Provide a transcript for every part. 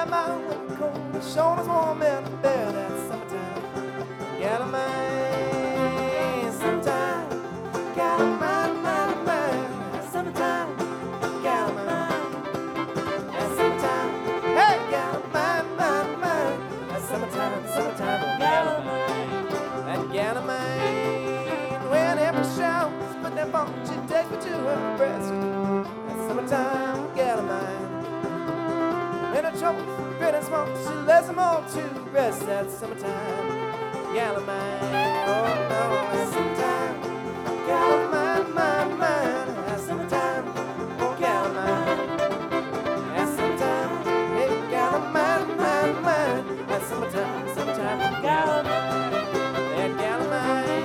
that mountain when it's cold, the shoulders warm and the bed. That's summertime. Got a mind, summertime. Got a mind, mind, mind. That's summertime. Got a mind. That's summertime. Hey, got a mind, mind, mind. That's summertime, summertime. Got a mind. That got a mind. When every showers, but that bone she takes me to her breast. That's summertime. Got a mind. When her troubles, great and small, she lets them all to rest. That's summertime. Got a mind. Oh no, that's summertime. Got a mind, mind, mind. That's summertime. Oh, got a mind. That's summertime. Hey, got a mind, mind, mind. That's summertime, summertime. Got a mind. That got a mind.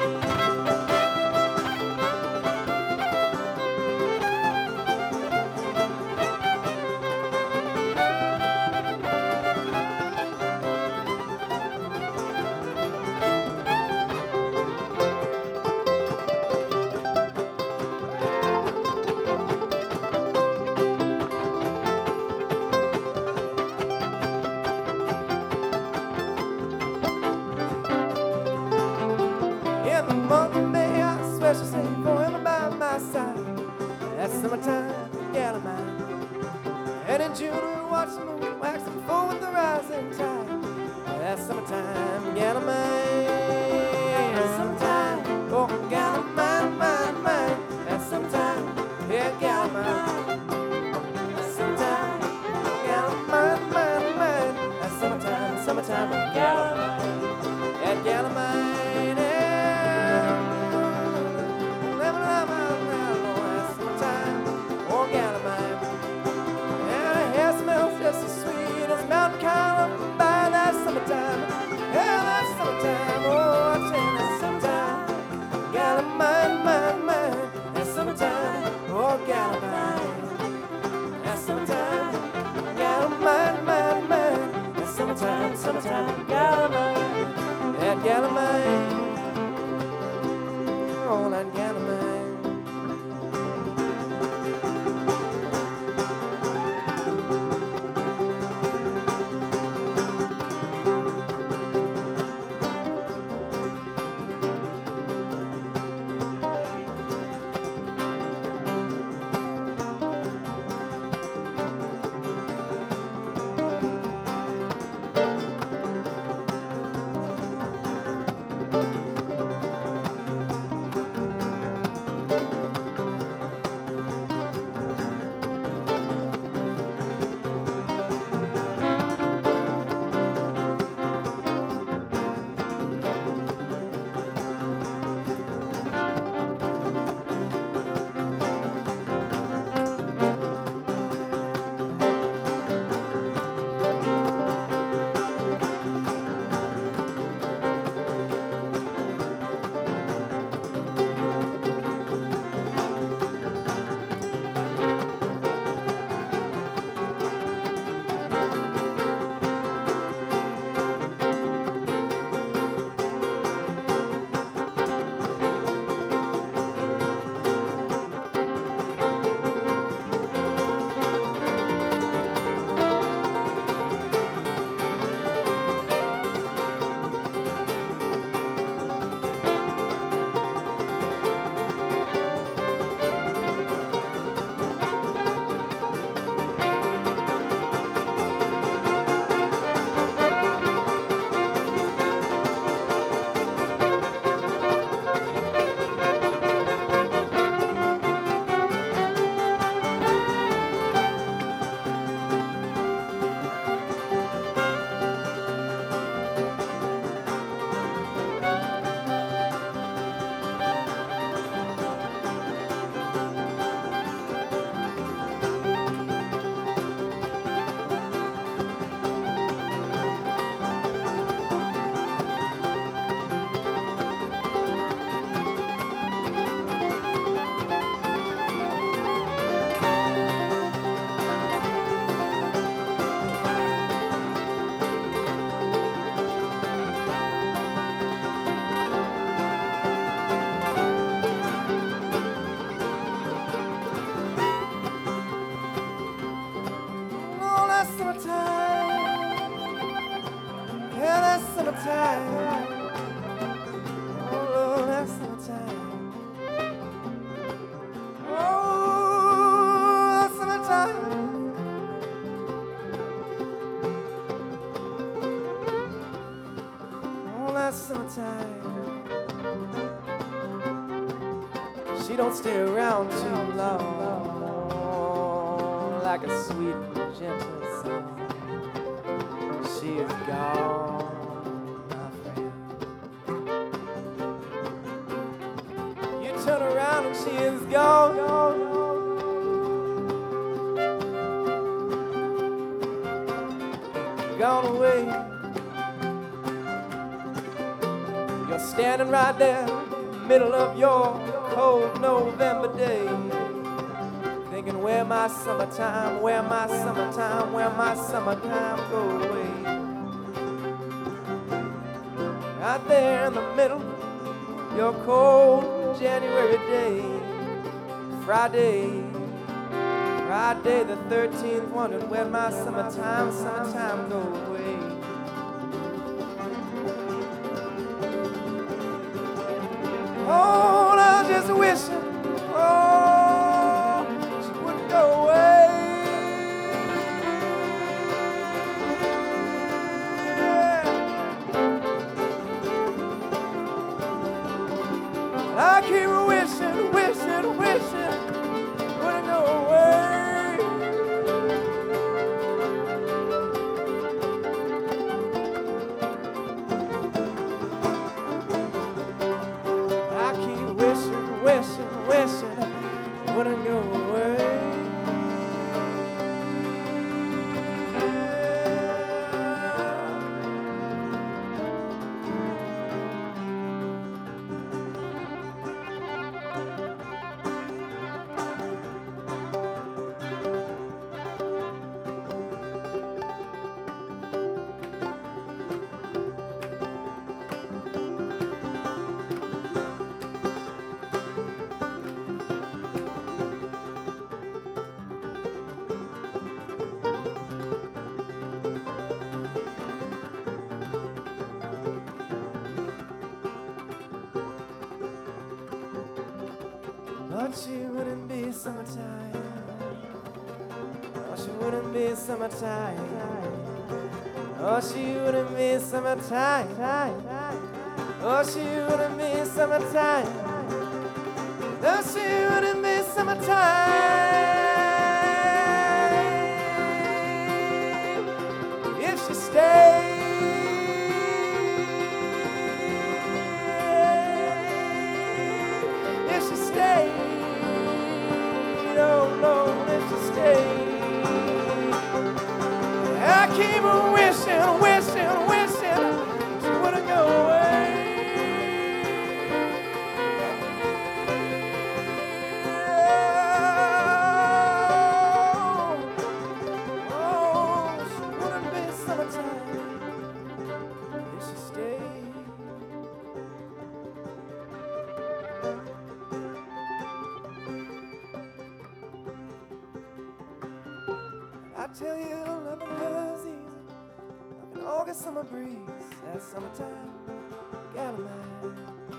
In the month of May, I swear she'll stay forever by my side. That's summertime, gal of mine. And in June, we watch the moon waxing full with the rising tide. That's summertime, gal of mine. That's summertime, oh, gal of mine, mine, mine. That's summertime, yeah, gal of mine. That's summertime, gal of mine, mine, mine. That's summertime, summertime, gal of mine. That gal of mine. Just as sweet as mountain columbine. That's summertime, yeah, that's summertime. Oh, I tell you, that's summertime. Got a mind, mind, mind. That's summertime. Oh, got a mind. summertime. Oh, Lord, that's summertime. Oh, that's summertime. Oh, that's summertime. She don't stay around too long, like a sweet and gentle song. She is gone, my friend. You turn around and she is gone. Gone away. You're standing right there, middle of your cold November day, thinking where my summertime, where my summertime, where my summertime go away. Right there in the middle, your cold January day, Friday the 13th, wondering where my summertime go away. Oh, I was just wishing, oh, she wouldn't go away. Yeah. I keep wishing, wishing, wishing, wouldn't go away. Wishing wouldn't go away. But she wouldn't be summertime. Oh, she wouldn't be summertime. Oh, she wouldn't be summertime. Oh, she wouldn't be summertime. Oh, she wouldn't be summertime if she stayed. If she stayed. Oh, Lord, if she stayed. I keep wishing, wishing, wishing she wouldn't go away. Oh, she wouldn't be summertime if she stayed. I tell you, loving her's easy, like an August summer breeze. That summertime, gal of mine.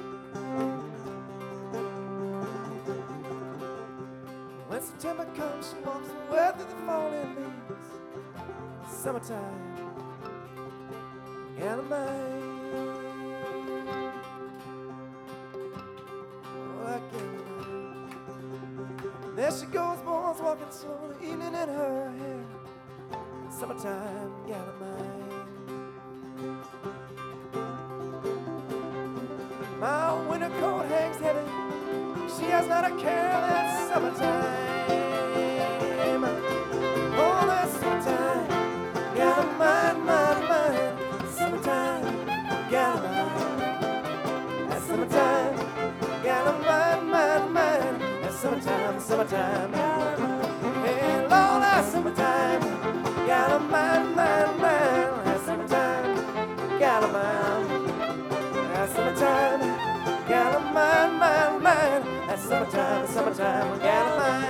When September comes, she walks away through the falling leaves. Summertime, gal of mine. Oh, that gal of mine. There she goes, boys walking slowly, evening in her hair. Summertime, gal of mine. My winter coat hangs heavy. She has not a care. That's summertime. Oh, that's summertime, gal of mine, mine, mine. Summertime, gal of mine. That's summertime, gal of mine, mine, mine. That's summertime, summertime, gal of mine. Hey, Lord, that's summertime. Gal of mine, mine, mine. That's summertime, gal of mine. That's summertime, gal of mine, mine, mine. That's summertime, summertime, gal of mine.